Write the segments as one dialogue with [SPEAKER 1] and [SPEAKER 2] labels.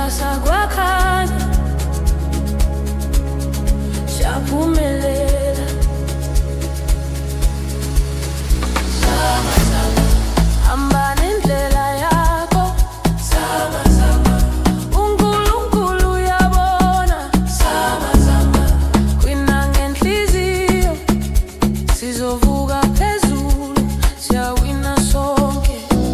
[SPEAKER 1] kusasa kwakhanya, siyaphumelela. Zama zama, hamba nendlela yakho. Zama zama, uNkulunkulu uyabona. Zama zama, wina ngenhliziyo, sizovuka phezulu, siyawina sonke.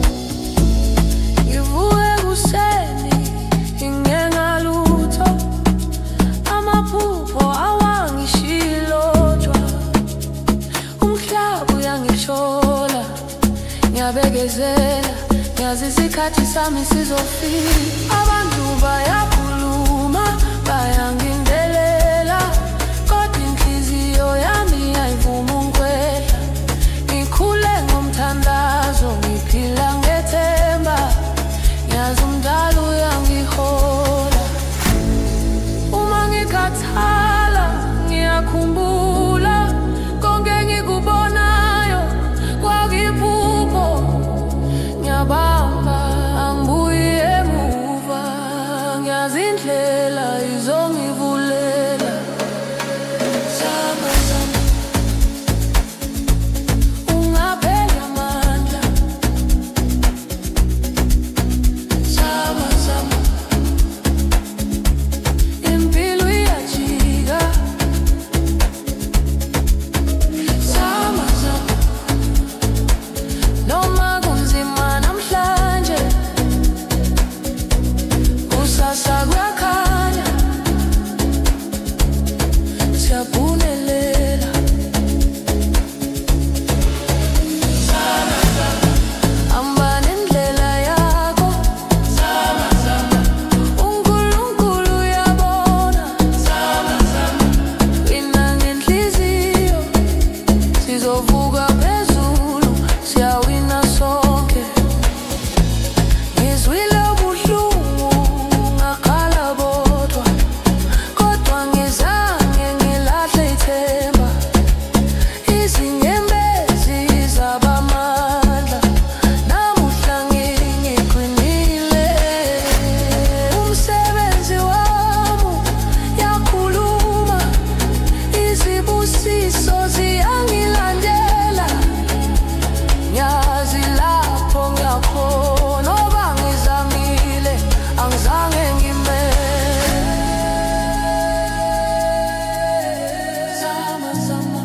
[SPEAKER 1] Ngivuke kuseni ngingenalutho, amaphupho awangishilotshwa. Umhlaba uyangishola, ngiyabekezela, ngiyazi isikhathi sami sizofika. Abantu bayakhuluma, bayangindelela, kodwa inhliziyo yami ayivumi ukwehla. Ngikhule ngomthandazo, ngiphila ngethemba, ngiyazi umdali uyangihola. Uma ngikhathala ngiyakhumbula, konke engikubonayo kwakuyiphupho. Ngiyabamba angibuyi emuva, ngiyazi indlela izongivulela. Zama zama, ungapheli amandla. Zama zama, impilo iyajika. Zama zama, noma kunzima namhlanje, kusasa kuyakhanya, siyaphumelela. Zama zama, hamba nendlela yakho. Zama zama, uNkulunkulu uyabona. Zama zama, wina ngenhliziyo, sizovuka phezulu, siyawina sonke. Ngizwile ubuhlungu ngakhala bodwa, kodwa ngizange ngilahle ithemba. Izinyembezi zabamandla, namuhla ngiqinile. Umsebenzi wami yakhuluma, izibusiso ziyangilandela. Ngiyazi lapho ngiyakhona, noba ngizamile angizange ngimele. Zama zama,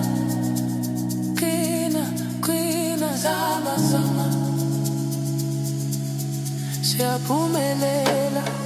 [SPEAKER 1] qina qina. Zama zama, siyaphumelela.